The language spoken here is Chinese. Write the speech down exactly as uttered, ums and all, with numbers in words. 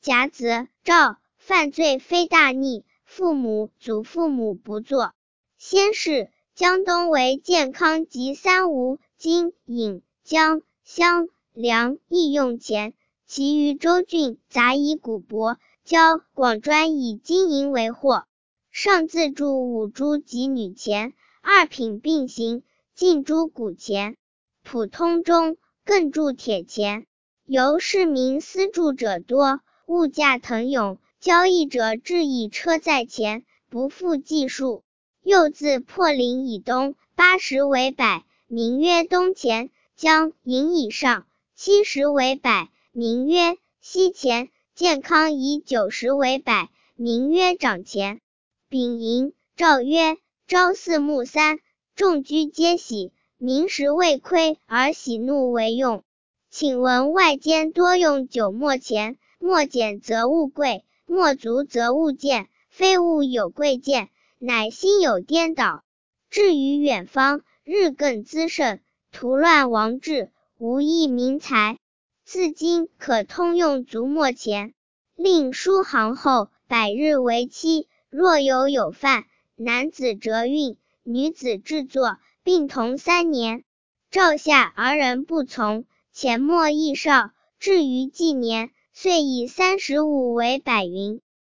甲子，诏犯罪非大逆，父母、祖父母不作。先是，江东为健康及三无、金、银、姜、香、粮役用钱，其余州郡杂以古帛、交、广专以金银为货。上自铸五铢及女钱，二品并行，尽铢古钱。普通中更铸铁钱。由市民私铸者多，物价腾涌，交易者置以车载钱，不复计数。又自破陵以东八十为百，名曰东钱；江银以上七十为百，名曰西钱；健康以九十为百，名曰长钱。丙寅，诏曰：朝四暮三，众居皆喜，民食未亏而喜怒为用。请闻外间多用酒墨钱，墨减则物贵，墨足则物贱，非物有贵贱，乃心有颠倒。至于远方，日更滋盛，图乱王志，无益民财。自今可通用足墨钱，令书行后，百日为期。若有有犯，男子折运，女子制作，并同三年。诏下而人不从，钱墨亦少，至于纪年，遂以三十五为百云。